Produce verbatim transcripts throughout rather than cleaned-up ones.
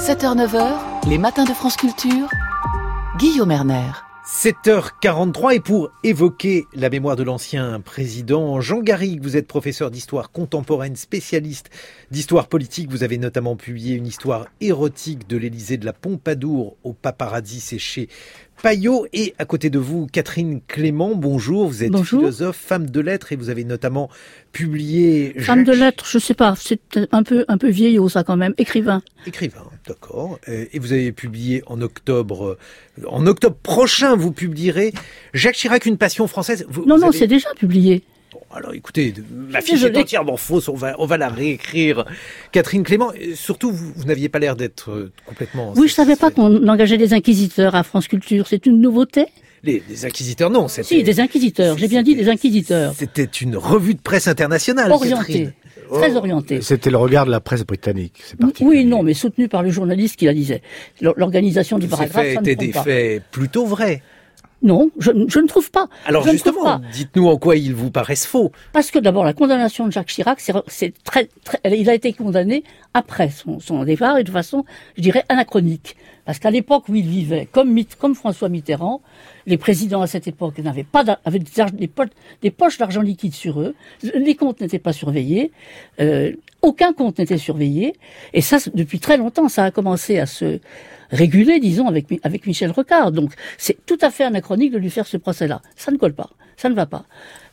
sept heures neuf heures, les matins de France Culture, Guillaume Erner. sept heures quarante-trois et pour évoquer la mémoire de l'ancien président Jean Garrigue, vous êtes professeur d'histoire contemporaine, spécialiste d'histoire politique. Vous avez notamment publié une histoire érotique de l'Élysée de la Pompadour au paparazzi, c'est chez Payot. Et à côté de vous, Catherine Clément, bonjour. Vous êtes bonjour. Philosophe, femme de lettres et vous avez notamment publié... Femme Jacques... de lettres, je sais pas, c'est un peu, un peu vieillot ça quand même, écrivain. Écrivain, d'accord. Et vous avez publié en octobre, en octobre prochain, vous publierez Jacques Chirac, une passion française. Vous, non, vous non, avez... c'est déjà publié. Bon, alors écoutez, la fiche est entièrement fausse, on va, on va la réécrire. Catherine Clément, surtout, vous, vous n'aviez pas l'air d'être complètement... Oui, je savais pas qu'on engageait des inquisiteurs à France Culture, c'est une nouveauté. Les, les inquisiteurs, non. C'était... Si, des inquisiteurs, j'ai bien dit des inquisiteurs. C'était une revue de presse internationale, orientée, très orientée. C'était le regard de la presse britannique, c'est particulier. Oui, non, mais soutenu par le journaliste qui la disait. L'organisation du paragraphe, ça ne étaient des pas. faits plutôt vrais. Non, je, je ne trouve pas. Alors je justement, dites-nous en quoi ils vous paraissent faux. Parce que d'abord, la condamnation de Jacques Chirac, c'est, c'est très, très, il a été condamné après son, son départ et de façon, je dirais, anachronique. Parce qu'à l'époque où il vivait, comme, comme François Mitterrand, les présidents à cette époque n'avaient pas, avaient des, des, poches, des poches d'argent liquide sur eux, les comptes n'étaient pas surveillés, euh, aucun compte n'était surveillé, et ça, depuis très longtemps, ça a commencé à se réguler, disons, avec, avec Michel Rocard. Donc, c'est tout à fait anachronique de lui faire ce procès-là. Ça ne colle pas. Ça ne va pas.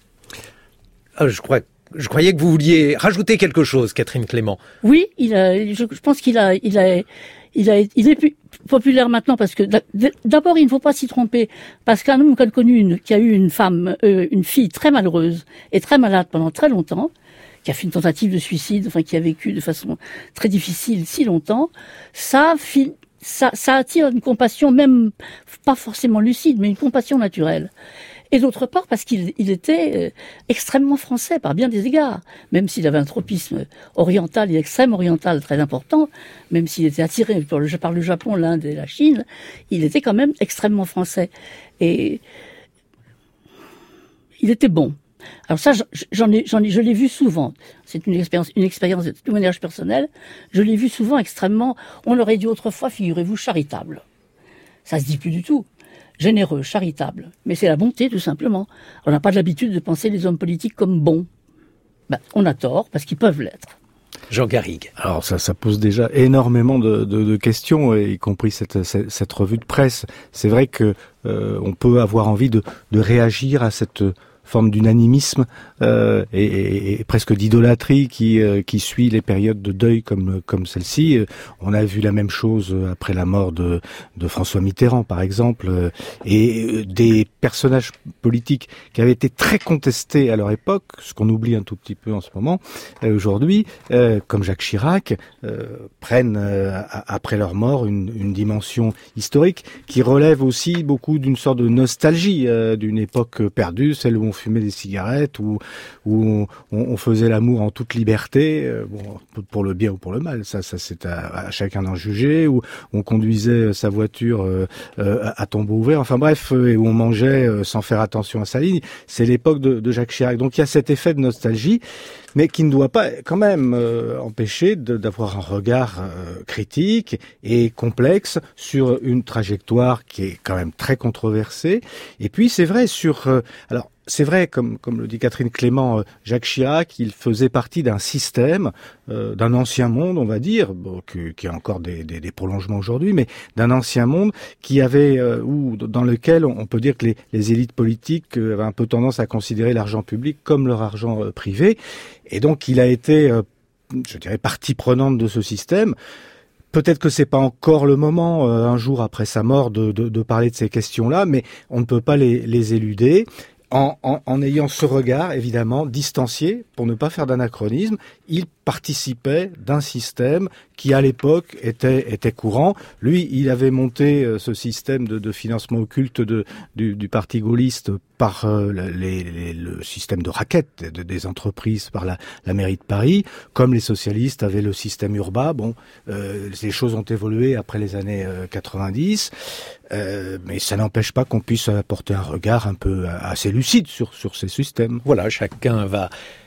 Ah, je crois, je croyais que vous vouliez rajouter quelque chose, Catherine Clément. Oui, il a, je, je pense qu'il a, il a, il a, il est populaire maintenant parce que, d'abord, il ne faut pas s'y tromper. Parce qu'un homme qu'on a connu une, qui a eu une femme, euh, une fille très malheureuse et très malade pendant très longtemps, qui a fait une tentative de suicide, enfin, qui a vécu de façon très difficile si longtemps, ça, ça, ça attire une compassion, même pas forcément lucide, mais une compassion naturelle. Et d'autre part, parce qu'il il était extrêmement français par bien des égards, même s'il avait un tropisme oriental et extrême oriental très important, même s'il était attiré par le, par le Japon, l'Inde et la Chine, il était quand même extrêmement français. Et il était bon. Alors ça, j'en ai, j'en ai, je l'ai vu souvent. C'est une expérience, une expérience de témoignage personnel. Je l'ai vu souvent extrêmement, on aurait dit autrefois, figurez-vous, charitable. Ça se dit plus du tout. Généreux, charitable. Mais c'est la bonté, tout simplement. On n'a pas l'habitude de penser les hommes politiques comme bons. Ben, on a tort, parce qu'ils peuvent l'être. Jean Garrigue. Alors ça, ça pose déjà énormément de, de, de questions, y compris cette, cette, cette revue de presse. C'est vrai que euh, on peut avoir envie de, de réagir à cette forme d'unanimisme euh, et, et, et presque d'idolâtrie qui euh, qui suit les périodes de deuil comme comme celle-ci. On a vu la même chose après la mort de de François Mitterrand, par exemple, euh, et des personnages politiques qui avaient été très contestés à leur époque, ce qu'on oublie un tout petit peu en ce moment euh, aujourd'hui, euh, comme Jacques Chirac, euh, prennent euh, après leur mort une, une dimension historique qui relève aussi beaucoup d'une sorte de nostalgie euh, d'une époque perdue, celle où on fumait des cigarettes, où, où on, on faisait l'amour en toute liberté, euh, bon, pour le bien ou pour le mal, ça, ça c'est à, à chacun d'en juger, où on conduisait sa voiture euh, euh, à tombeau ouvert, enfin bref, euh, et où on mangeait euh, sans faire attention à sa ligne. C'est l'époque de, de Jacques Chirac. Donc il y a cet effet de nostalgie, mais qui ne doit pas quand même euh, empêcher de, d'avoir un regard euh, critique et complexe sur une trajectoire qui est quand même très controversée. Et puis c'est vrai sur... Euh, alors c'est vrai, comme comme le dit Catherine Clément, euh, Jacques Chirac, il faisait partie d'un système, euh, d'un ancien monde, on va dire, bon, qui, qui a encore des, des, des prolongements aujourd'hui, mais d'un ancien monde qui avait, euh, ou dans lequel on peut dire que les, les élites politiques euh, avaient un peu tendance à considérer l'argent public comme leur argent euh, privé, et donc il a été, euh, je dirais, partie prenante de ce système. Peut-être que c'est pas encore le moment, euh, un jour après sa mort, de, de, de parler de ces questions-là, mais on ne peut pas les, les éluder. En, en, en ayant ce regard, évidemment, distancié, pour ne pas faire d'anachronisme, il participait d'un système qui, à l'époque, était, était courant. Lui, il avait monté euh, ce système de, de financement occulte de, du, du parti gaulliste par euh, les, les, le système de raquettes de, des entreprises par la, la mairie de Paris. Comme les socialistes avaient le système Urbain, bon, euh, les choses ont évolué après les années euh, quatre-vingt-dix, euh, mais ça n'empêche pas qu'on puisse apporter un regard un peu assez lucide sur, sur ces systèmes. Voilà, chacun va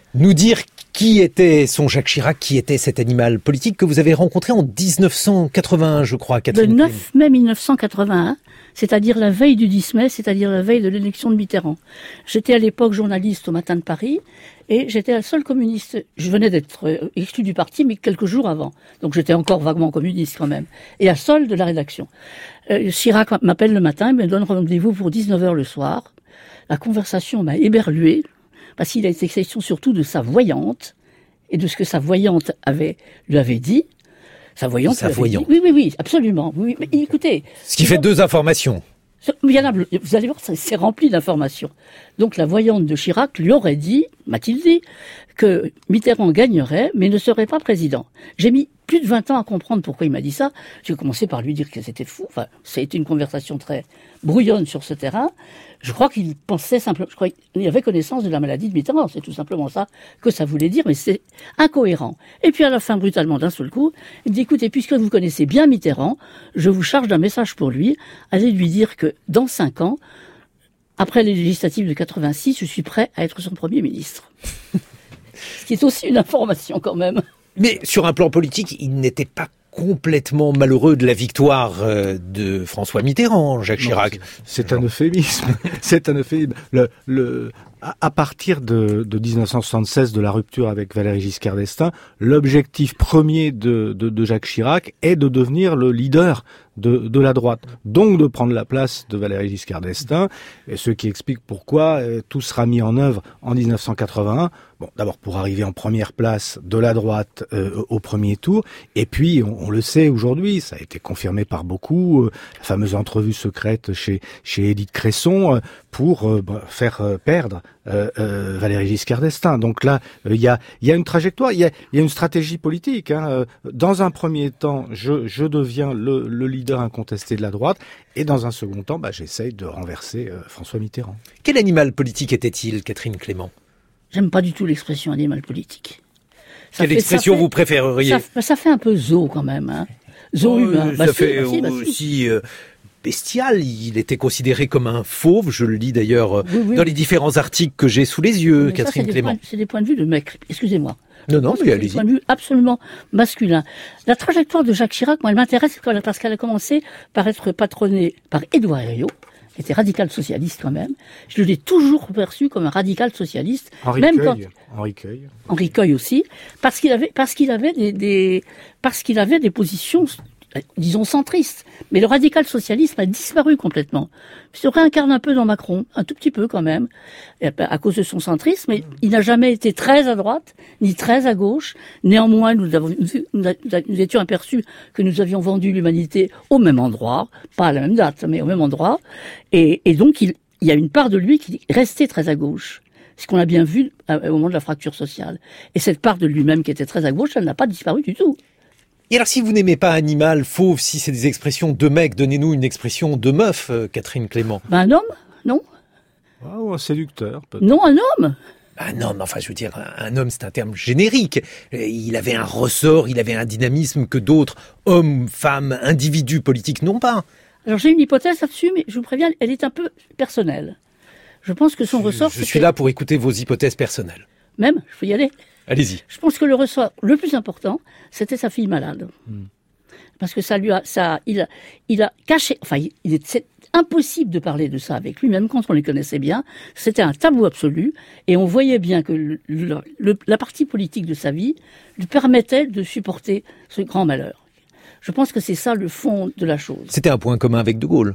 nous dire qui était son Jacques Chirac, qui était cet animal politique que vous avez rencontré en dix-neuf cent quatre-vingt-un, je crois, Catherine. Le neuf mai mille neuf cent quatre-vingt-un, c'est-à-dire la veille du dix mai, c'est-à-dire la veille de l'élection de Mitterrand. J'étais à l'époque journaliste au Matin de Paris et j'étais la seule communiste. Je venais d'être exclue du parti, mais quelques jours avant. Donc j'étais encore vaguement communiste quand même. Et la seule de la rédaction. Euh, Chirac m'appelle le matin, me donne rendez-vous pour dix-neuf heures le soir. La conversation m'a éberluée, parce qu'il a été question surtout de sa voyante et de ce que sa voyante avait, lui avait dit. Sa voyante. Sa voyante. Dit, oui, oui, oui, absolument. Oui, mais écoutez. Ce qui fait bon, deux informations. Il y en a, vous allez voir, c'est rempli d'informations. Donc la voyante de Chirac lui aurait dit, m'a-t-il dit, que Mitterrand gagnerait, mais ne serait pas président. J'ai mis plus de vingt ans à comprendre pourquoi il m'a dit ça. J'ai commencé par lui dire que c'était fou. Enfin, ça a été une conversation très brouillonne sur ce terrain. Je crois qu'il pensait simplement, je crois qu'il avait connaissance de la maladie de Mitterrand. C'est tout simplement ça que ça voulait dire, mais c'est incohérent. Et puis à la fin, brutalement, d'un seul coup, il dit, écoutez, puisque vous connaissez bien Mitterrand, je vous charge d'un message pour lui. Allez lui dire que dans cinq ans, après les législatives de quatre-vingt-six, je suis prêt à être son Premier ministre. Ce qui est aussi une information quand même. Mais sur un plan politique, il n'était pas complètement malheureux de la victoire de François Mitterrand, Jacques Chirac. Non, c'est un euphémisme. C'est un euphémisme. Le, le, à partir de, de dix-neuf cent soixante-seize, de la rupture avec Valéry Giscard d'Estaing, l'objectif premier de, de, de Jacques Chirac est de devenir le leader de, de la droite. Donc de prendre la place de Valéry Giscard d'Estaing, et ce qui explique pourquoi euh, tout sera mis en œuvre en dix-neuf cent quatre-vingt-un. Bon, d'abord pour arriver en première place de la droite euh, au premier tour, et puis on, on le sait aujourd'hui, ça a été confirmé par beaucoup, euh, la fameuse entrevue secrète chez chez Édith Cresson euh, pour euh, bah, faire euh, perdre euh, euh, Valéry Giscard d'Estaing. Donc là, il euh, y a il y a une trajectoire, il y a il y a une stratégie politique. Hein. Dans un premier temps, je je deviens le, le leader incontesté de la droite, et dans un second temps, bah, j'essaye de renverser euh, François Mitterrand. Quel animal politique était-il, Catherine Clément ? J'aime pas du tout l'expression animal politique. Ça Quelle fait, expression fait, vous préféreriez ? ça, ça fait un peu zoo quand même. Hein. Zoo oh, humain. Ça bah, fait si, bah, aussi si. euh, bestial. Il était considéré comme un fauve. Je le lis d'ailleurs oui, oui. dans les différents articles que j'ai sous les yeux, mais Catherine ça, Clément. C'est des points de vue de mec. Excusez-moi. Non, non, mais allez-y. C'est des points de vue absolument masculin. La trajectoire de Jacques Chirac, moi, elle m'intéresse parce qu'elle a commencé par être patronnée par Édouard Herriot, qui était radical socialiste quand même. Je l'ai toujours perçu comme un radical socialiste. Henri même Queuille. Quand... Henri Queuille. Henri Queuille aussi, parce qu'il avait, parce qu'il avait des, des, parce qu'il avait des positions, disons, centristes. Mais le radical socialisme a disparu complètement. Il se réincarne un peu dans Macron, un tout petit peu quand même, à cause de son centrisme, mais il n'a jamais été très à droite, ni très à gauche. Néanmoins, nous, avons, nous, nous étions aperçus que nous avions vendu l'humanité au même endroit, pas à la même date, mais au même endroit. Et, et donc, il, il y a une part de lui qui restait très à gauche. Ce qu'on a bien vu au moment de la fracture sociale. Et cette part de lui-même qui était très à gauche, elle n'a pas disparu du tout. Et alors, si vous n'aimez pas animal, fauve, si c'est des expressions de mec, donnez-nous une expression de meuf, euh, Catherine Clément. Ben, un homme, non ? Ah, ou un séducteur, peut-être. Non, un homme. Un homme, enfin, je veux dire, un homme, c'est un terme générique. Il avait un ressort, il avait un dynamisme que d'autres hommes, femmes, individus politiques n'ont pas. Alors, j'ai une hypothèse là-dessus, mais je vous préviens, elle est un peu personnelle. Je pense que son je, ressort... Je suis là pour écouter vos hypothèses personnelles. Même, je peux y aller. Allez-y. Je pense que le ressort le plus important, c'était sa fille malade. Mm. Parce que ça lui a, ça, il a, il a caché, enfin, il est, c'est impossible de parler de ça avec lui, même quand on les connaissait bien. C'était un tabou absolu, et on voyait bien que le, le, le, la partie politique de sa vie lui permettait de supporter ce grand malheur. Je pense que c'est ça le fond de la chose. C'était un point commun avec De Gaulle.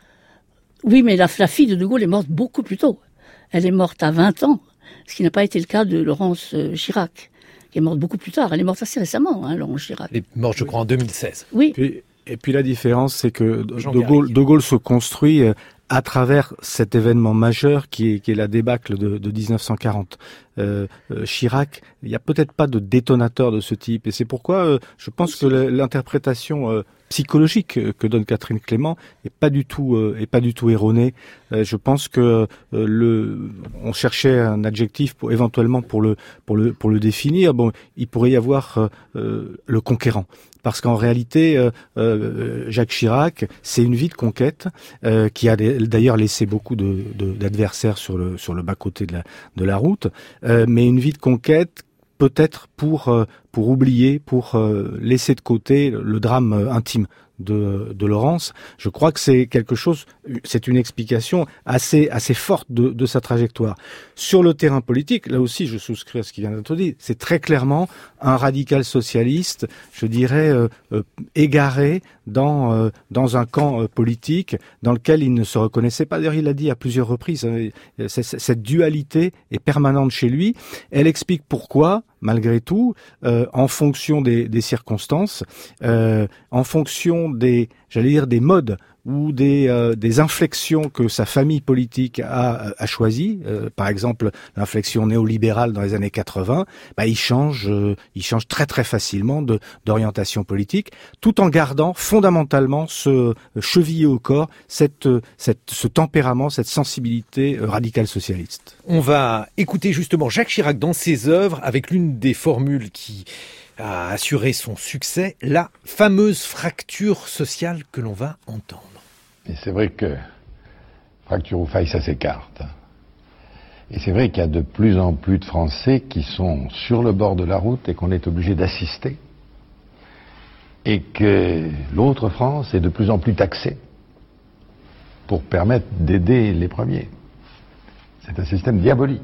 Oui, mais la, la fille de De Gaulle est morte beaucoup plus tôt. Elle est morte à vingt ans. Ce qui n'a pas été le cas de Laurence Chirac, qui est morte beaucoup plus tard. Elle est morte assez récemment, hein, Laurence Chirac. Elle est morte, je crois, en deux mille seize. Oui. Et, et puis la différence, c'est que De Gaulle, De Gaulle se construit à travers cet événement majeur qui est, qui est la débâcle de, de dix-neuf cent quarante. Euh, euh, Chirac, il n'y a peut-être pas de détonateur de ce type. Et c'est pourquoi euh, je pense que l'interprétation euh, psychologique que donne Catherine Clément est pas du tout euh, est pas du tout erronée. Euh, je pense que euh, le on cherchait un adjectif pour éventuellement pour le pour le pour le définir. Bon, il pourrait y avoir euh, le conquérant. Parce qu'en réalité, euh, euh, Jacques Chirac, c'est une vie de conquête euh, qui a d'ailleurs laissé beaucoup de, de, d'adversaires sur le sur le bas côté de la de la route. euh, mais une vie de conquête peut-être pour euh, pour oublier, pour euh, laisser de côté le, le drame euh, intime de, de Laurence. Je crois que c'est quelque chose, c'est une explication assez assez forte de, de sa trajectoire. Sur le terrain politique, là aussi, je souscris à ce qui vient d'être dit. C'est très clairement un radical socialiste, je dirais euh, euh, égaré dans euh, dans un camp euh, politique dans lequel il ne se reconnaissait pas. D'ailleurs, il l'a dit à plusieurs reprises. Hein, c'est, c'est, cette dualité est permanente chez lui. Elle explique pourquoi, malgré tout, euh, en fonction des, des circonstances, euh, en fonction des, j'allais dire, des modes ou des, euh, des inflexions que sa famille politique a, a choisies, euh, par exemple l'inflexion néolibérale dans les années quatre-vingts, bah, il change, euh, il change très très facilement de, d'orientation politique, tout en gardant fondamentalement ce chevillé au corps, cette, cette, ce tempérament, cette sensibilité radicale socialiste. On va écouter justement Jacques Chirac dans ses œuvres avec l'une des formules qui a assuré son succès, la fameuse fracture sociale que l'on va entendre. Et c'est vrai que fracture ou faille, ça s'écarte. Et c'est vrai qu'il y a de plus en plus de Français qui sont sur le bord de la route et qu'on est obligé d'assister. Et que l'autre France est de plus en plus taxée pour permettre d'aider les premiers. C'est un système diabolique.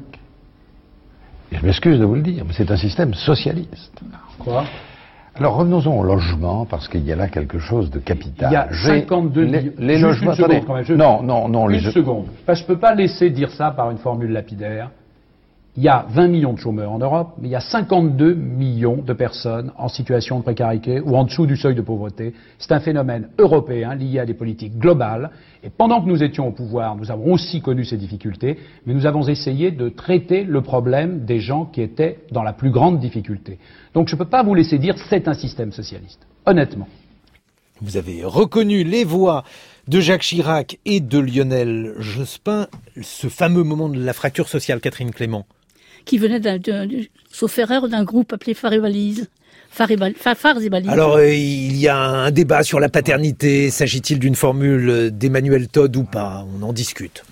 Et je m'excuse de vous le dire, mais c'est un système socialiste. Quoi ? Alors revenons-en au logement, parce qu'il y a là quelque chose de capital. Il y a cinquante-deux les, millions. les Juste logements, une seconde, attendez. quand même. Je... Non, non, non. Une les... seconde. Parce que je ne peux pas laisser dire ça par une formule lapidaire. Il y a vingt millions de chômeurs en Europe, mais il y a cinquante-deux millions de personnes en situation de précarité ou en dessous du seuil de pauvreté. C'est un phénomène européen lié à des politiques globales. Et pendant que nous étions au pouvoir, nous avons aussi connu ces difficultés, mais nous avons essayé de traiter le problème des gens qui étaient dans la plus grande difficulté. Donc je ne peux pas vous laisser dire c'est un système socialiste. Honnêtement. Vous avez reconnu les voix de Jacques Chirac et de Lionel Jospin, ce fameux moment de la fracture sociale, Catherine Clément. Qui venait d'un, d'un, sauf erreur, d'un groupe appelé Phares et Valises. Phares et Valises. Alors, euh, il y a un débat sur la paternité. S'agit-il d'une formule d'Emmanuel Todd ou pas ? On en discute.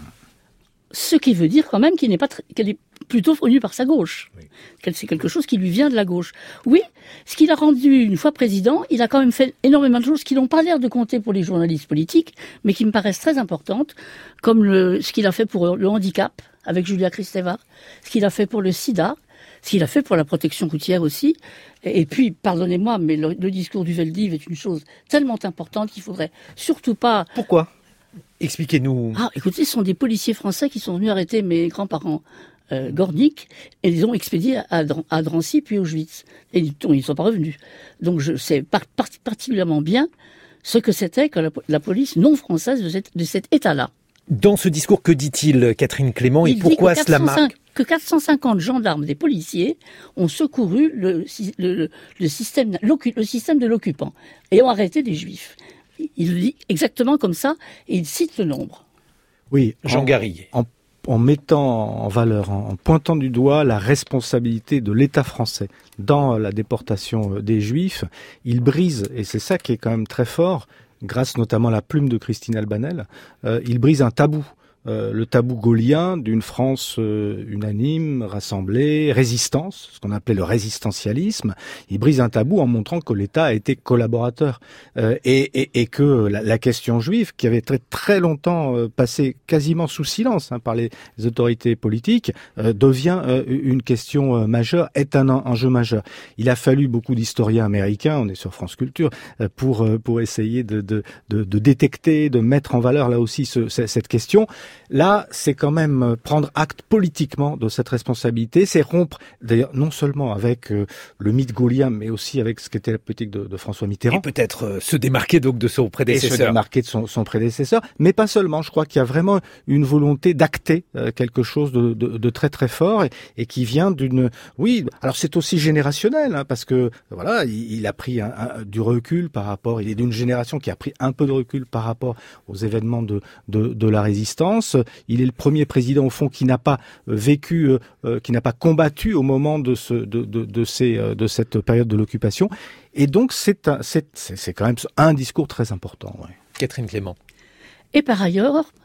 Ce qui veut dire quand même qu'il n'est pas tr- qu'elle est plutôt venue par sa gauche. Oui. Qu'elle, c'est quelque chose qui lui vient de la gauche. Oui, ce qu'il a rendu une fois président, il a quand même fait énormément de choses qui n'ont pas l'air de compter pour les journalistes politiques, mais qui me paraissent très importantes, comme le, ce qu'il a fait pour le handicap, avec Julia Kristeva, ce qu'il a fait pour le sida, ce qu'il a fait pour la protection routière aussi. Et, et puis, pardonnez-moi, mais le, le discours du Veldiv est une chose tellement importante qu'il faudrait surtout pas... Pourquoi ? Expliquez-nous. Ah, écoutez, ce sont des policiers français qui sont venus arrêter mes grands-parents euh, Gornik et les ont expédiés à, à Drancy puis Auschwitz. Et ils ne sont pas revenus. Donc je sais par, par, particulièrement bien ce que c'était que la, la police non française de, cette, de cet état-là. Dans ce discours, que dit-il, Catherine Clément, et Il pourquoi dit que cela marque ? Que quatre cent cinquante gendarmes des policiers ont secouru le, le, le, système, le système de l'occupant et ont arrêté des juifs. Il le dit exactement comme ça et il cite le nombre. Oui, Jean Garrigue. En, en mettant en valeur, en, en pointant du doigt la responsabilité de l'État français dans la déportation des Juifs, il brise, et c'est ça qui est quand même très fort, grâce notamment à la plume de Christine Albanel, euh, il brise un tabou. Euh, le tabou gaullien d'une France euh, unanime, rassemblée, résistance, ce qu'on appelait le résistentialisme. Il brise un tabou en montrant que l'État a été collaborateur euh, et, et, et que la, la question juive, qui avait très très longtemps euh, passé quasiment sous silence hein, par les, les autorités politiques, euh, devient euh, une question euh, majeure, est un enjeu majeur. Il a fallu beaucoup d'historiens américains, on est sur France Culture, euh, pour euh, pour essayer de, de de de détecter, de mettre en valeur là aussi ce, cette question. Là, c'est quand même prendre acte politiquement de cette responsabilité, c'est rompre, d'ailleurs, non seulement avec euh, le mythe gaullien, mais aussi avec ce qu'était la politique de, de François Mitterrand. Et peut-être euh, se démarquer donc de son prédécesseur. Et se démarquer de son, son prédécesseur, mais pas seulement. Je crois qu'il y a vraiment une volonté d'acter euh, quelque chose de, de, de très très fort et, et qui vient d'une... Oui, alors c'est aussi générationnel, hein, parce que voilà, il, il a pris un, un, du recul par rapport... Il est d'une génération qui a pris un peu de recul par rapport aux événements de, de, de la résistance. Il est le premier président au fond qui n'a pas vécu, euh, qui n'a pas combattu au moment de, ce, de, de, de, ces, de cette période de l'occupation. Et donc c'est, un, c'est, c'est quand même un discours très important. Ouais. Catherine Clément. Et par ailleurs,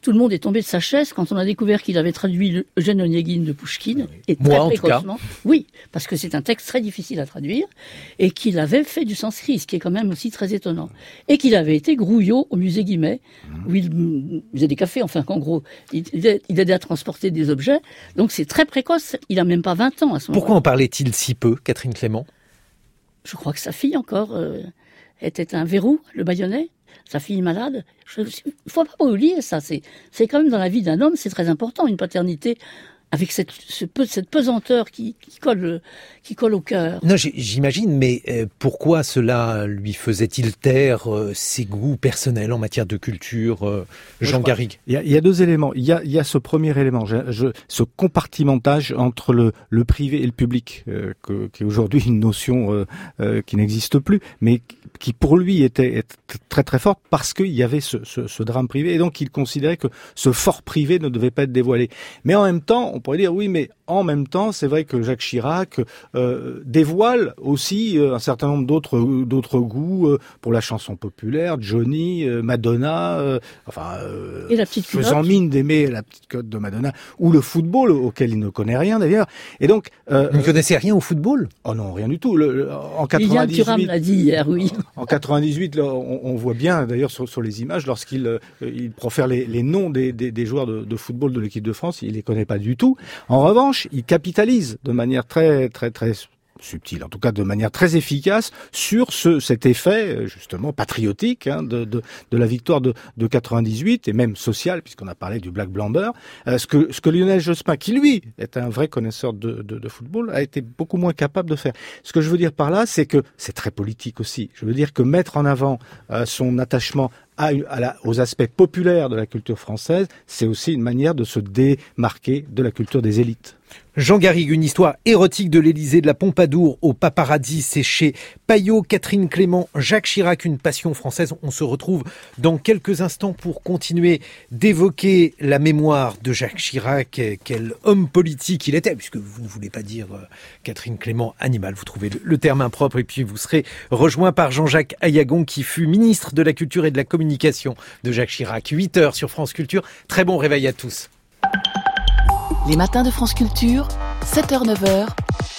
tout le monde est tombé de sa chaise quand on a découvert qu'il avait traduit le Eugène Onegin de Pouchkine. Et Moi, très en tout cas. précocement. Oui, parce que c'est un texte très difficile à traduire, et qu'il avait fait du sanskrit, ce qui est quand même aussi très étonnant. Et qu'il avait été grouillot au musée Guimet, où il mm, faisait des cafés, enfin qu'en gros, il, il aidait- il aidait à transporter des objets. Donc c'est très précoce, il a même pas vingt ans à ce moment-là. Pourquoi en parlait-il si peu, Catherine Clément? Je crois que sa fille encore euh, était un verrou, le Bayonnais. Sa fille malade. Il ne faut pas oublier ça. C'est, c'est quand même dans la vie d'un homme, c'est très important, une paternité avec cette, ce peu- cette pesanteur qui, qui, colle, qui colle au cœur. Non, j'ai- j'imagine, mais euh, pourquoi cela lui faisait-il taire euh, ses goûts personnels en matière de culture, euh, je Jean crois- Garrigue? Il y, a, il y a deux éléments. Il y a, il y a ce premier élément, je, je- ce compartimentage entre le, le privé et le public, euh, que, qui est aujourd'hui une notion euh, euh, qui n'existe plus, mais qui pour lui était, était très très forte parce qu'il y avait ce, ce, ce drame privé, et donc il considérait que ce fort privé ne devait pas être dévoilé. Mais en même temps, on pourrait dire oui, mais en même temps, c'est vrai que Jacques Chirac euh, dévoile aussi euh, un certain nombre d'autres d'autres goûts euh, pour la chanson populaire, Johnny, euh, Madonna, euh, enfin euh, Et la petite faisant culotte. mine d'aimer la petite cote de Madonna, ou le football auquel il ne connaît rien d'ailleurs. Et donc, euh, Vous ne connaissez rien au football? oh non, rien du tout. Le, le- en Liliane Thuram quatre-vingt-dix-huit, l'a dit hier, oui. en quatre-vingt-dix-huit, là, on, on voit bien d'ailleurs sur, sur les images lorsqu'il euh, il profère les, les noms des, des, des joueurs de, de football de l'équipe de France, il les connaît pas du tout. En revanche, il capitalise de manière très très très subtile, en tout cas de manière très efficace, sur ce, cet effet justement patriotique hein, de, de, de la victoire de, de quatre-vingt-dix-huit, et même social, puisqu'on a parlé du Black Blamber. Euh, ce, que, ce que Lionel Jospin, qui lui est un vrai connaisseur de, de, de football, a été beaucoup moins capable de faire. Ce que je veux dire par là, c'est que c'est très politique aussi. Je veux dire que mettre en avant euh, son attachement à, à la, aux aspects populaires de la culture française, c'est aussi une manière de se démarquer de la culture des élites. Jean Garrigue, une histoire érotique de l'Élysée, de la Pompadour au paparazzi, c'est chez Payot. Catherine Clément, Jacques Chirac, une passion française. On se retrouve dans quelques instants pour continuer d'évoquer la mémoire de Jacques Chirac. Quel homme politique il était, puisque vous ne voulez pas dire euh, Catherine Clément animal, vous trouvez le, le terme impropre, et puis vous serez rejoint par Jean-Jacques Ayagon, qui fut ministre de la Culture et de la Communication de Jacques Chirac. huit heures sur France Culture. Très bon réveil à tous. Les matins de France Culture, sept heures neuf heures.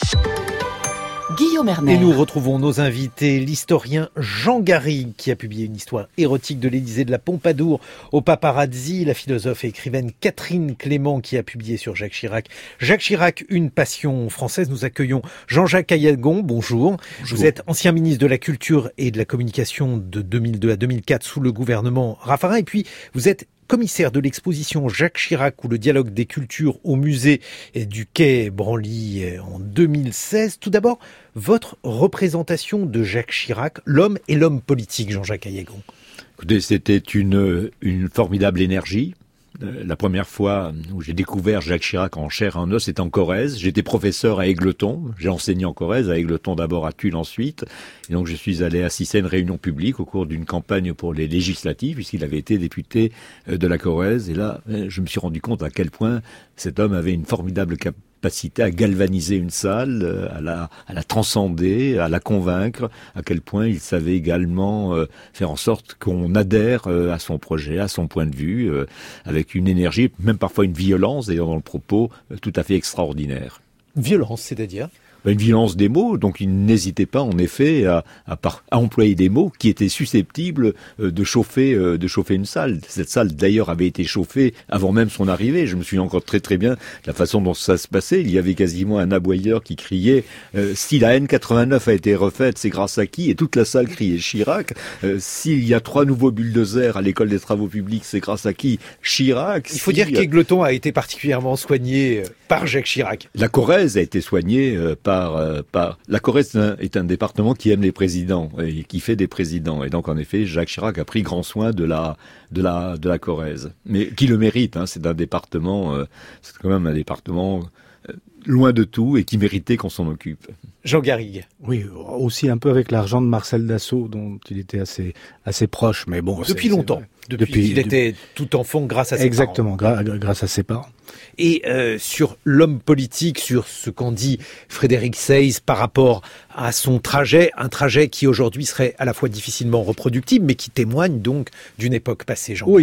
Guillaume Erner. Et nous retrouvons nos invités, l'historien Jean Garrigue, qui a publié une histoire érotique de l'Élysée, de la Pompadour au paparazzi, la philosophe et écrivaine Catherine Clément, qui a publié sur Jacques Chirac Jacques Chirac, une passion française. Nous accueillons Jean-Jacques Ayagon, bonjour. bonjour. Vous êtes ancien ministre de la Culture et de la Communication de deux mille deux à deux mille quatre sous le gouvernement Raffarin, et puis vous êtes commissaire de l'exposition Jacques Chirac ou le dialogue des cultures au musée du Quai Branly en deux mille seize. Tout d'abord, votre représentation de Jacques Chirac, l'homme et l'homme politique, Jean-Jacques Ayagon. Écoutez, c'était une, une formidable énergie. La première fois où j'ai découvert Jacques Chirac en chair et en os, c'était en Corrèze. J'étais professeur à Égletons. J'ai enseigné en Corrèze, à Égletons d'abord, à Tulle ensuite. Et donc je suis allé assister à une réunion publique au cours d'une campagne pour les législatives, puisqu'il avait été député de la Corrèze. Et là, je me suis rendu compte à quel point cet homme avait une formidable capacité capacité à galvaniser une salle, à la, à la transcender, à la convaincre, à quel point il savait également euh, faire en sorte qu'on adhère euh, à son projet, à son point de vue, euh, avec une énergie, même parfois une violence, d'ailleurs dans le propos, euh, tout à fait extraordinaire. Violence, c'est-à-dire ? Une violence des mots, donc il n'hésitait pas en effet à, à, par, à employer des mots qui étaient susceptibles de chauffer, de chauffer une salle. Cette salle d'ailleurs avait été chauffée avant même son arrivée. Je me souviens encore très très bien de la façon dont ça se passait. Il y avait quasiment un aboyeur qui criait euh, « Si la N quatre-vingt-neuf a été refaite, c'est grâce à qui ?» Et toute la salle criait Chirac. Euh, « S'il y a trois nouveaux bulldozers à l'école des travaux publics, c'est grâce à qui ? Chirac. » Il faut si... dire qu'Égletons a été particulièrement soigné par Jacques Chirac. La Corrèze a été soignée euh, par Par, euh, par... La Corrèze est un, est un département qui aime les présidents et qui fait des présidents. Et donc, en effet, Jacques Chirac a pris grand soin de la, de la, de la Corrèze. Mais qui le mérite, hein, c'est un département, euh, c'est quand même un département euh, loin de tout et qui méritait qu'on s'en occupe. Jean Garrigue. Oui, aussi un peu avec l'argent de Marcel Dassault, dont il était assez, assez proche. Mais bon, depuis c'est, longtemps. C'est depuis, depuis qu'il était depuis... tout enfant grâce à ses Exactement, parents. Exactement, gra- grâce à ses parents. Et euh, sur l'homme politique, sur ce qu'en dit Frédéric Seyss par rapport à son trajet, un trajet qui aujourd'hui serait à la fois difficilement reproductible, mais qui témoigne donc d'une époque passée. Jean oui, c'est,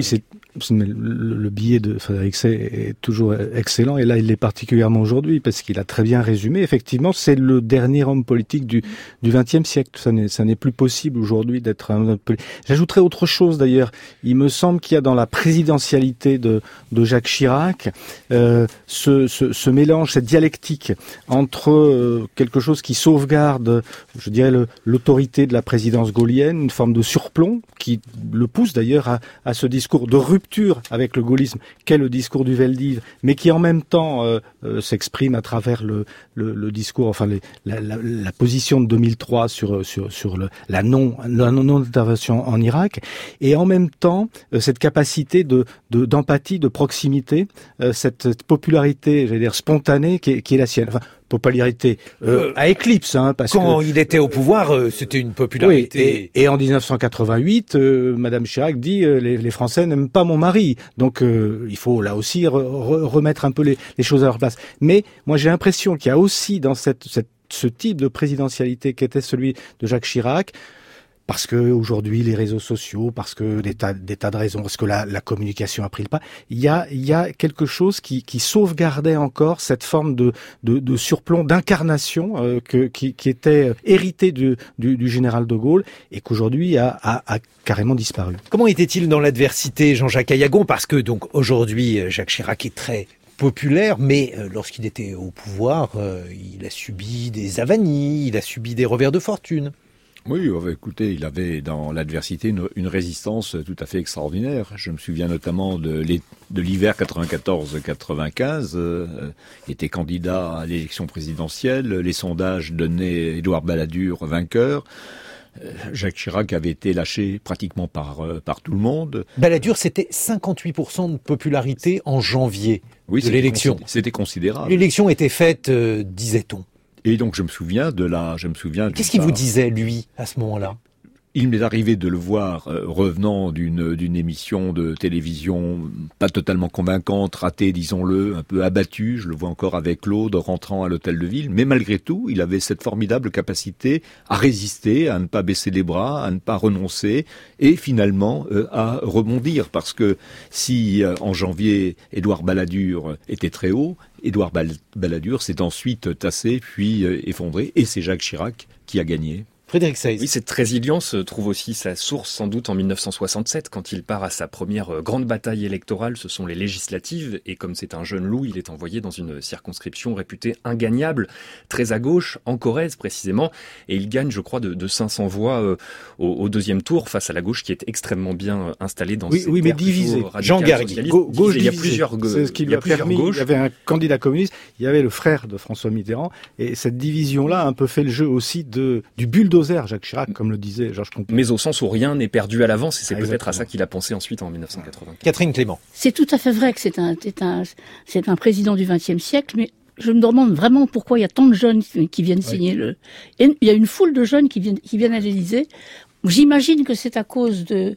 Le, le billet de Frédéric Say est toujours excellent, et là il l'est particulièrement aujourd'hui parce qu'il a très bien résumé. Effectivement, c'est le dernier homme politique du du vingtième siècle. Ça n'est ça n'est plus possible aujourd'hui d'être un homme politique. J'ajouterais autre chose d'ailleurs. Il me semble qu'il y a dans la présidentialité de de Jacques Chirac euh, ce, ce ce mélange, cette dialectique entre euh, quelque chose qui sauvegarde, je dirais, le, l'autorité de la présidence gaullienne, une forme de surplomb qui le pousse d'ailleurs à, à ce discours de rupture avec le gaullisme qu'est le discours du Veldiv, mais qui en même temps euh, euh, s'exprime à travers le, le, le discours, enfin les, la, la, la position de deux mille trois sur sur sur le, la non la non intervention en Irak, et en même temps euh, cette capacité de, de d'empathie, de proximité, euh, cette, cette popularité, j'allais dire spontanée, qui est, qui est la sienne. Enfin, popularité euh, à éclipse, hein, parce quand que il était au pouvoir, euh, c'était une popularité. Oui, et, et en dix-neuf cent quatre-vingt-huit, euh, Madame Chirac dit euh, les, les Français n'aiment pas mon mari, donc euh, il faut là aussi re, re, remettre un peu les, les choses à leur place. Mais moi j'ai l'impression qu'il y a aussi dans cette, cette ce type de présidentialité qui était celui de Jacques Chirac, parce que aujourd'hui les réseaux sociaux, parce que des tas, des tas de raisons, parce que la, la communication a pris le pas, il y a, il y a quelque chose qui, qui sauvegardait encore cette forme de, de, de surplomb, d'incarnation euh, que, qui, qui était héritée du, du, du général de Gaulle et qu'aujourd'hui a, a, a carrément disparu. Comment était-il dans l'adversité, Jean-Jacques Ayagon? Parce que donc aujourd'hui Jacques Chirac est très populaire, mais euh, lorsqu'il était au pouvoir, euh, il a subi des avanies, il a subi des revers de fortune. Oui, écoutez, il avait dans l'adversité une, une résistance tout à fait extraordinaire. Je me souviens notamment de, de l'hiver quatre-vingt-quatorze quatre-vingt-quinze. Euh, il était candidat à l'élection présidentielle. Les sondages donnaient Édouard Balladur vainqueur. Euh, Jacques Chirac avait été lâché pratiquement par, euh, par tout le monde. Balladur, c'était cinquante-huit pour cent de popularité en janvier oui, de l'élection. Considé- c'était considérable. L'élection était faite, euh, disait-on. Et donc je me souviens de la, je me souviens. Qu'est-ce qu'il vous disait lui à ce moment-là? Il m'est arrivé de le voir euh, revenant d'une d'une émission de télévision pas totalement convaincante, ratée, disons-le, un peu abattu. Je le vois encore avec Claude rentrant à l'hôtel de ville. Mais malgré tout, il avait cette formidable capacité à résister, à ne pas baisser les bras, à ne pas renoncer et finalement euh, à rebondir. Parce que si euh, en janvier, Édouard Balladur était très haut, Édouard Balladur s'est ensuite tassé puis euh, effondré et c'est Jacques Chirac qui a gagné. Frédéric Say. Oui, cette résilience trouve aussi sa source sans doute en mille neuf cent soixante-sept, quand il part à sa première grande bataille électorale, ce sont les législatives, et comme c'est un jeune loup, il est envoyé dans une circonscription réputée ingagnable, très à gauche, en Corrèze précisément, et il gagne, je crois, de, de cinq cents voix euh, au, au deuxième tour, face à la gauche qui est extrêmement bien installée dans oui, ces oui, mais divisée. Jean Garrigue, Go- gauche il y a divisée. plusieurs gauches. C'est ce qui lui a permis. Il y avait un candidat communiste, il y avait le frère de François Mitterrand, et cette division-là a un peu fait le jeu aussi de du bulldozer Jacques Chirac, comme le disait Georges Comte. Mais au sens où rien n'est perdu à l'avance, et c'est Ah, peut-être exactement. à ça qu'il a pensé ensuite en mille neuf cent quatre-vingt. Catherine Clément. C'est tout à fait vrai que c'est un, c'est un, c'est un président du vingtième siècle, mais je me demande vraiment pourquoi il y a tant de jeunes qui viennent signer le... Et il y a une foule de jeunes qui viennent, qui viennent à l'Élysée. J'imagine que c'est à cause de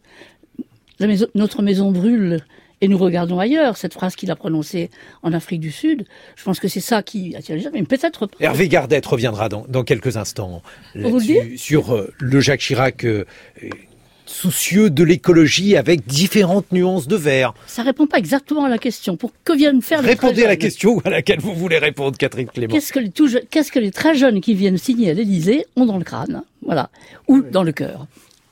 la maison, notre maison brûle et nous regardons ailleurs, cette phrase qu'il a prononcée en Afrique du Sud. Je pense que c'est ça qui attire les jeunes, mais peut-être... Hervé Gardette reviendra dans, dans quelques instants Vous le dites ? sur euh, le Jacques Chirac euh, euh, soucieux de l'écologie avec différentes nuances de vert. Ça répond pas exactement à la question. Pour que viennent faire les très Répondez à la jeunes ? question à laquelle vous voulez répondre, Catherine Clément. Qu'est-ce que les tout je- qu'est-ce que les très jeunes qui viennent signer à l'Élysée ont dans le crâne, voilà, ou dans le cœur.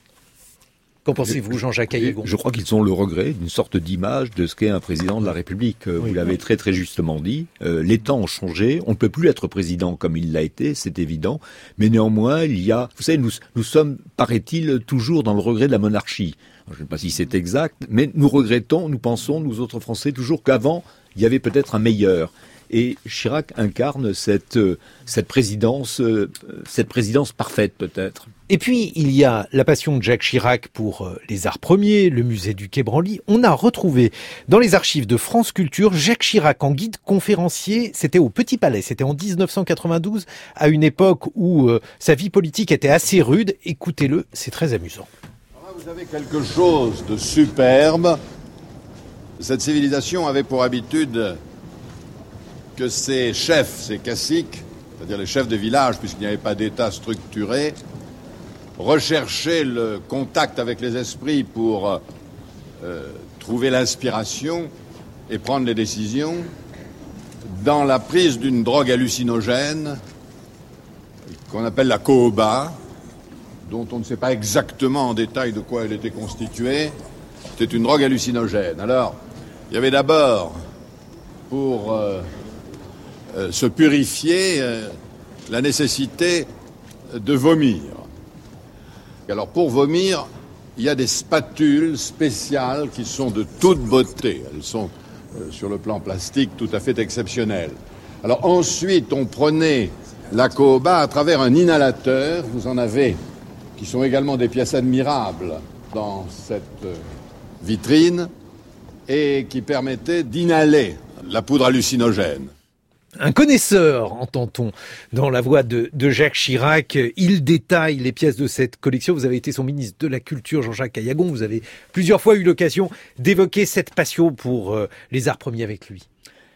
Qu'en pensez-vous, Jean-Jacques Ayagon? Je crois qu'ils ont le regret d'une sorte d'image de ce qu'est un président de la République. Euh, Oui. Vous l'avez très très justement dit. Euh, les temps ont changé. On ne peut plus être président comme il l'a été, c'est évident. Mais néanmoins, il y a... Vous savez, nous, nous sommes, paraît-il, toujours dans le regret de la monarchie. Je ne sais pas si c'est exact, mais nous regrettons, nous pensons, nous autres Français, toujours qu'avant, il y avait peut-être un meilleur. Et Chirac incarne cette, euh, cette présidence, euh, cette présidence parfaite peut-être. Et puis, il y a la passion de Jacques Chirac pour euh, les arts premiers, le musée du Quai Branly. On a retrouvé dans les archives de France Culture Jacques Chirac en guide conférencier. C'était au Petit Palais, c'était en dix-neuf cent quatre-vingt-douze, à une époque où euh, sa vie politique était assez rude. Écoutez-le, c'est très amusant. Alors là, vous avez quelque chose de superbe. Cette civilisation avait pour habitude que ses chefs, ses caciques, c'est-à-dire les chefs de village, puisqu'il n'y avait pas d'État structuré, recherchaient le contact avec les esprits pour euh, trouver l'inspiration et prendre les décisions dans la prise d'une drogue hallucinogène qu'on appelle la cohoba, dont on ne sait pas exactement en détail de quoi elle était constituée. C'était une drogue hallucinogène. Alors, il y avait d'abord, pour euh, euh, se purifier, euh, la nécessité de vomir. Alors, pour vomir, il y a des spatules spéciales qui sont de toute beauté. Elles sont, euh, sur le plan plastique, tout à fait exceptionnelles. Alors, ensuite, on prenait la cohoba à travers un inhalateur. Vous en avez, qui sont également des pièces admirables dans cette euh, vitrine, et qui permettaient d'inhaler la poudre hallucinogène. Un connaisseur, entend-on, dans la voix de, de Jacques Chirac. Il détaille les pièces de cette collection. Vous avez été son ministre de la Culture, Jean-Jacques Ayagon. Vous avez plusieurs fois eu l'occasion d'évoquer cette passion pour euh, les arts premiers avec lui.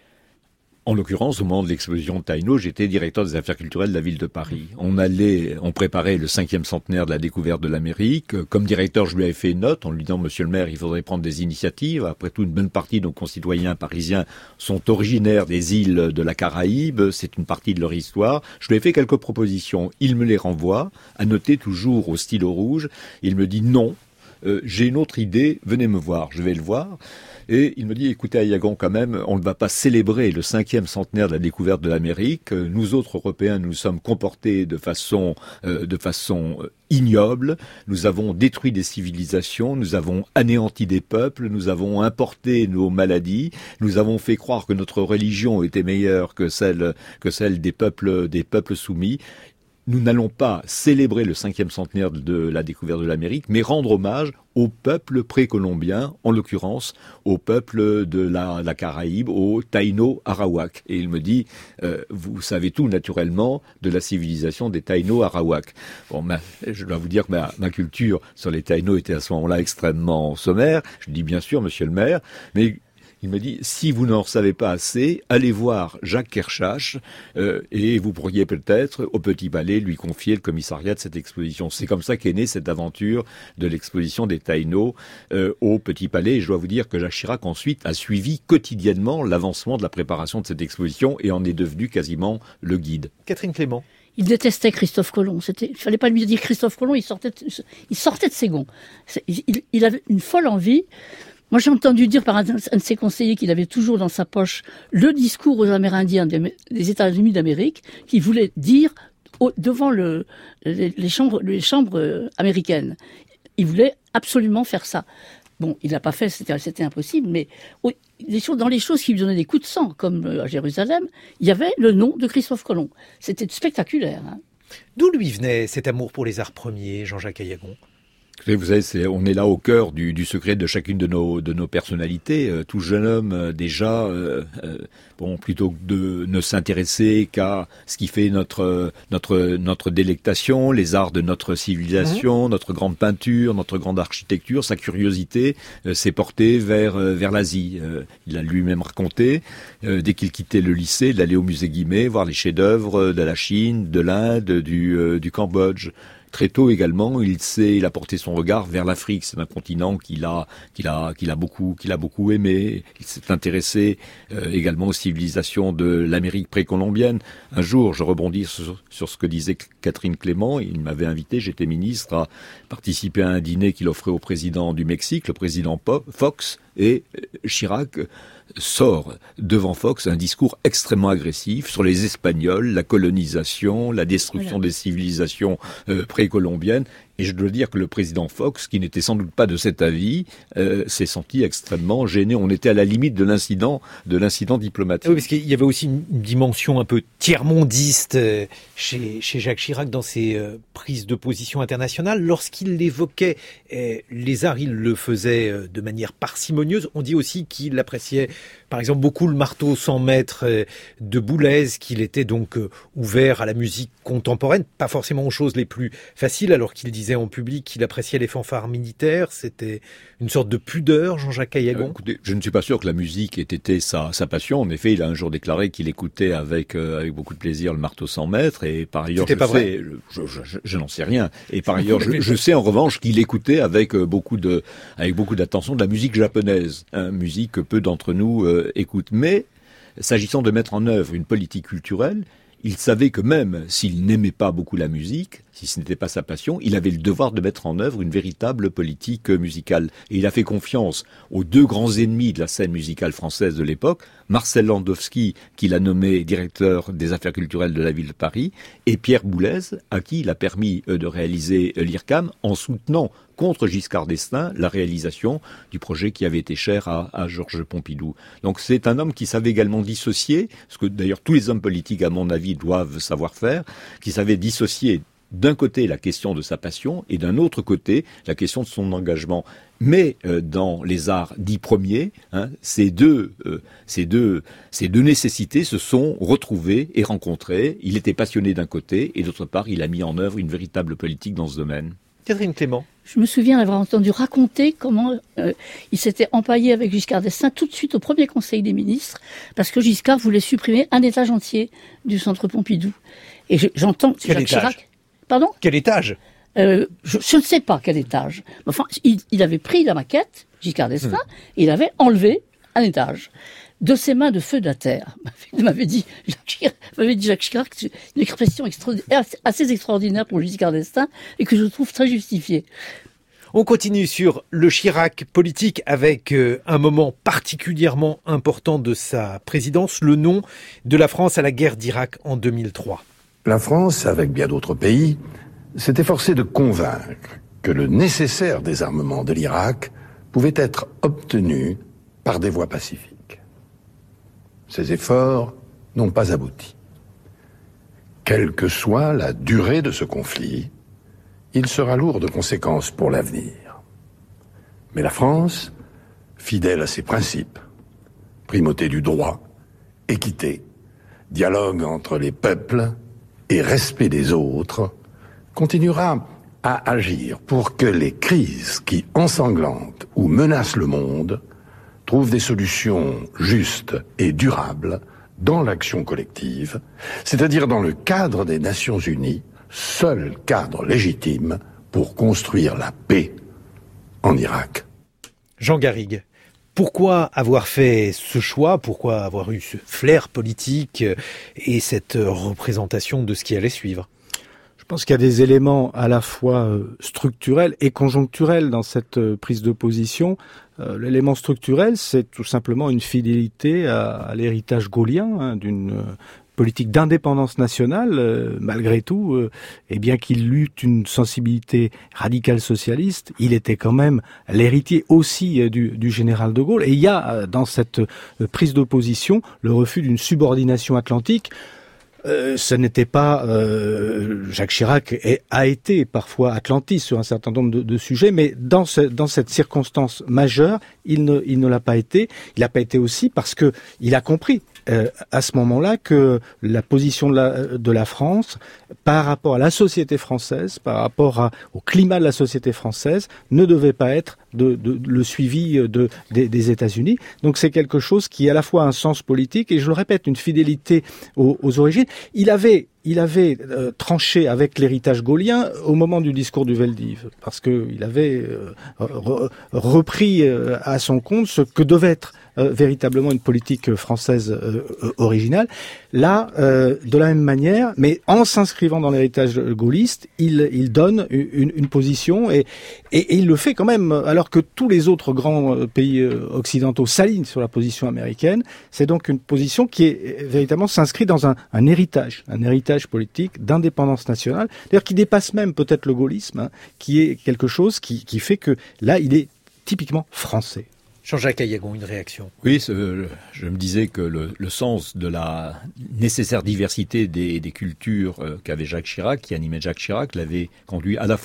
En l'occurrence, au moment de l'exposition de Taïno, j'étais directeur des affaires culturelles de la ville de Paris. On allait, on préparait le cinquième centenaire de la découverte de l'Amérique. Comme directeur, je lui avais fait une note en lui disant, monsieur le maire, il faudrait prendre des initiatives. Après tout, une bonne partie de nos concitoyens parisiens sont originaires des îles de la Caraïbe. C'est une partie de leur histoire. Je lui ai fait quelques propositions. Il me les renvoie, à noter toujours au stylo rouge. Il me dit non. Euh, j'ai une autre idée, venez me voir, je vais le voir. Et il me dit, écoutez Ayagon, quand même, on ne va pas célébrer le cinquième centenaire de la découverte de l'Amérique. Nous autres Européens, nous sommes comportés de façon, euh, de façon ignoble. Nous avons détruit des civilisations, nous avons anéanti des peuples, nous avons importé nos maladies, nous avons fait croire que notre religion était meilleure que celle, que celle des peuples, des peuples soumis. Nous n'allons pas célébrer le cinquième centenaire de la découverte de l'Amérique, mais rendre hommage au peuple précolombien, en l'occurrence au peuple de la, la Caraïbe, au Taïno Arawak. Et il me dit, euh, vous savez tout naturellement de la civilisation des Taïno Arawak. Bon, ma, je dois vous dire que ma, ma culture sur les Taïno était à ce moment-là extrêmement sommaire. Je dis bien sûr, monsieur le maire, mais il me dit, si vous n'en savez pas assez, allez voir Jacques Kershach euh, et vous pourriez peut-être, au Petit Palais, lui confier le commissariat de cette exposition. C'est comme ça qu'est née cette aventure de l'exposition des Taïno euh, au Petit Palais. Et je dois vous dire que Jacques Chirac, ensuite, a suivi quotidiennement l'avancement de la préparation de cette exposition et en est devenu quasiment le guide. Catherine Clément. Il détestait Christophe Colomb. C'était, il fallait pas lui dire Christophe Colomb, il sortait, de, il sortait de ses gonds. Il, il avait une folle envie. Moi, j'ai entendu dire par un de ses conseillers qu'il avait toujours dans sa poche le discours aux Amérindiens des États-Unis d'Amérique, qui voulait dire au, devant le, les, les chambres, les chambres américaines. Il voulait absolument faire ça. Bon, il l'a pas fait, c'était, c'était impossible, mais les choses, dans les choses qui lui donnaient des coups de sang, comme à Jérusalem, il y avait le nom de Christophe Colomb. C'était spectaculaire. Hein. D'où lui venait cet amour pour les arts premiers, Jean-Jacques Ayagon ? Vous savez, c'est, on est là au cœur du, du secret de chacune de nos, de nos personnalités. Euh, tout jeune homme, euh, déjà, euh, euh, bon, plutôt que de ne s'intéresser qu'à ce qui fait notre, notre, notre délectation, les arts de notre civilisation, mmh. notre grande peinture, notre grande architecture, sa curiosité euh, s'est portée vers, euh, vers l'Asie. Euh, il a lui-même raconté, euh, dès qu'il quittait le lycée, d'aller au musée Guimet, voir les chefs-d'œuvre de la Chine, de l'Inde, du, euh, du Cambodge. Très tôt également, il s'est, il a porté son regard vers l'Afrique. C'est un continent qu'il a, qu'il a, qu'il a beaucoup, qu'il a beaucoup aimé. Il s'est intéressé euh, également aux civilisations de l'Amérique précolombienne. Un jour, je rebondis sur, sur ce que disait Catherine Clément. Il m'avait invité, j'étais ministre, à participer à un dîner qu'il offrait au président du Mexique, le président Fox, et Chirac sort devant Fox un discours extrêmement agressif sur les Espagnols, la colonisation, la destruction voilà. des civilisations euh, précolombiennes. Et je dois dire que le président Fox, qui n'était sans doute pas de cet avis, euh, s'est senti extrêmement gêné. On était à la limite de l'incident, de l'incident diplomatique. Oui, parce qu'il y avait aussi une dimension un peu tiers-mondiste chez, chez Jacques Chirac dans ses euh, prises de position internationales. Lorsqu'il évoquait euh, les arts, il le faisait euh, de manière parcimonieuse. On dit aussi qu'il appréciait, par exemple, beaucoup le marteau cent mètres euh, de Boulez, qu'il était donc euh, ouvert à la musique contemporaine, pas forcément aux choses les plus faciles, alors qu'il disait disait en public qu'il appréciait les fanfares militaires. C'était une sorte de pudeur, Jean-Jacques Caillagon. Euh, écoutez, je ne suis pas sûr que la musique ait été sa, sa passion. En effet, il a un jour déclaré qu'il écoutait avec, euh, avec beaucoup de plaisir le marteau cent mètres. Et par ailleurs, C'était je pas sais, je, je, je, je n'en sais rien. Et par ailleurs, je, je sais en revanche qu'il écoutait avec beaucoup de, avec beaucoup d'attention de la musique japonaise, hein, musique que peu d'entre nous euh, écoutent. Mais s'agissant de mettre en œuvre une politique culturelle, il savait que même s'il n'aimait pas beaucoup la musique, si ce n'était pas sa passion, il avait le devoir de mettre en œuvre une véritable politique musicale. Et il a fait confiance aux deux grands ennemis de la scène musicale française de l'époque, Marcel Landowski, qu'il a nommé directeur des affaires culturelles de la ville de Paris, et Pierre Boulez, à qui il a permis de réaliser l'I R C A M en soutenant contre Giscard d'Estaing la réalisation du projet qui avait été cher à, à Georges Pompidou. Donc c'est un homme qui savait également dissocier, ce que d'ailleurs tous les hommes politiques à mon avis doivent savoir faire, qui savait dissocier d'un côté la question de sa passion et d'un autre côté la question de son engagement. Mais euh, dans les arts dits premiers, hein, ces deux, euh, ces deux, ces deux nécessités se sont retrouvées et rencontrées. Il était passionné d'un côté et d'autre part, il a mis en œuvre une véritable politique dans ce domaine. Catherine Clément. Je me souviens d'avoir entendu raconter comment euh, il s'était empaillé avec Giscard d'Estaing tout de suite au premier Conseil des ministres, parce que Giscard voulait supprimer un étage entier du Centre Pompidou. Et je, j'entends Quel Jacques étage Chirac. Pardon ? Quel étage euh, je, je ne sais pas quel étage. Enfin, il, il avait pris la maquette, Giscard d'Estaing, mmh. et il avait enlevé un étage. De ses mains de feu de la terre, m'avait dit Jacques Chirac, m'avait dit Jacques Chirac, une expression extraordinaire, assez extraordinaire pour Giscard d'Estaing et que je trouve très justifiée. On continue sur le Chirac politique avec euh, un moment particulièrement important de sa présidence, le non de la France à la guerre d'Irak en deux mille trois. La France, avec bien d'autres pays, s'est efforcée de convaincre que le nécessaire désarmement de l'Irak pouvait être obtenu par des voies pacifiques. Ces efforts n'ont pas abouti. Quelle que soit la durée de ce conflit, il sera lourd de conséquences pour l'avenir. Mais la France, fidèle à ses principes, primauté du droit, équité, dialogue entre les peuples et respect des autres, continuera à agir pour que les crises qui ensanglantent ou menacent le monde trouvent des solutions justes et durables dans l'action collective, c'est-à-dire dans le cadre des Nations Unies, seul cadre légitime pour construire la paix en Irak. Jean Garrigue, pourquoi avoir fait ce choix, pourquoi avoir eu ce flair politique et cette représentation de ce qui allait suivre ? Je pense qu'il y a des éléments à la fois structurels et conjoncturels dans cette prise de position. Euh, l'élément structurel, c'est tout simplement une fidélité à, à l'héritage gaullien, hein, d'une euh, politique d'indépendance nationale, euh, malgré tout, euh, et bien qu'il eût une sensibilité radicale socialiste, il était quand même l'héritier aussi euh, du, du général de Gaulle. Et il y a euh, dans cette euh, prise de position le refus d'une subordination atlantique. Euh, ce n'était pas euh, Jacques Chirac est, a été parfois atlantiste sur un certain nombre de, de sujets, mais dans, ce, dans cette circonstance majeure, il ne, il ne l'a pas été. Il n'a pas été aussi parce que il a compris euh, à ce moment-là que la position de la, de la France, par rapport à la société française, par rapport à, au climat de la société française, ne devait pas être de, de, le suivi de, des, des États-Unis. Donc c'est quelque chose qui a à la fois un sens politique et, je le répète, une fidélité aux, aux origines. Il avait, il avait euh, tranché avec l'héritage gaullien au moment du discours du Veldiv, parce que il avait euh, re, repris euh, à son compte ce que devait être euh, véritablement une politique française euh, originale. Là, euh, de la même manière, mais en s'inscrivant dans l'héritage gaulliste, il, il donne une, une position et, et, et il le fait quand même, alors que tous les autres grands pays occidentaux s'alignent sur la position américaine. C'est donc une position qui est véritablement s'inscrit dans un, un héritage, un héritage politique d'indépendance nationale, d'ailleurs qui dépasse même peut-être le gaullisme, hein, qui est quelque chose qui, qui fait que là, il est typiquement français. Jean-Jacques Caillagon, une réaction. Oui, ce, je me disais que le, le sens de la nécessaire diversité des, des cultures euh, qu'avait Jacques Chirac, qui animait Jacques Chirac, l'avait conduit à la fois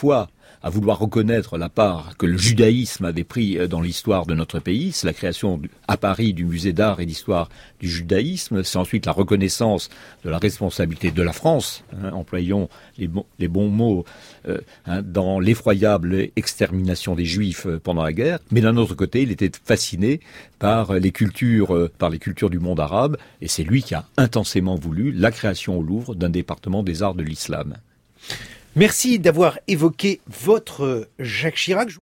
à vouloir reconnaître la part que le judaïsme avait pris dans l'histoire de notre pays. C'est la création à Paris du musée d'art et d'histoire du judaïsme. C'est ensuite la reconnaissance de la responsabilité de la France, hein, employons les, bon, les bons mots, euh, hein, dans l'effroyable extermination des Juifs pendant la guerre. Mais d'un autre côté, il était fasciné par les cultures, euh, par les cultures du monde arabe, et c'est lui qui a intensément voulu la création au Louvre d'un département des arts de l'islam. Merci d'avoir évoqué votre Jacques Chirac.